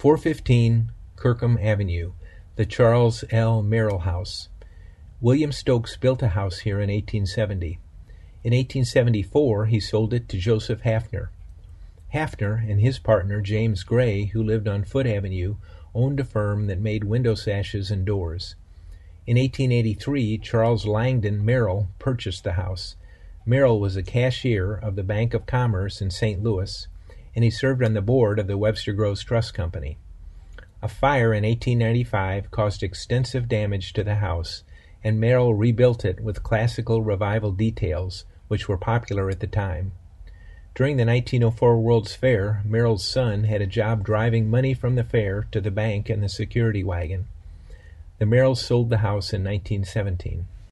415 Kirkham Avenue, the Charles L. Merrill House. William Stokes built a house here in 1870. In 1874, he sold it to Joseph Hafner. Hafner and his partner, James Gray, who lived on Foote Avenue, owned a firm that made window sashes and doors. In 1883, Charles Langdon Merrill purchased the house. Merrill was a cashier of the Bank of Commerce in St. Louis, and he served on the board of the Webster Groves Trust Company. A fire in 1895 caused extensive damage to the house, and Merrill rebuilt it with classical revival details, which were popular at the time. During the 1904 World's Fair, Merrill's son had a job driving money from the fair to the bank in the security wagon. The Merrills sold the house in 1917.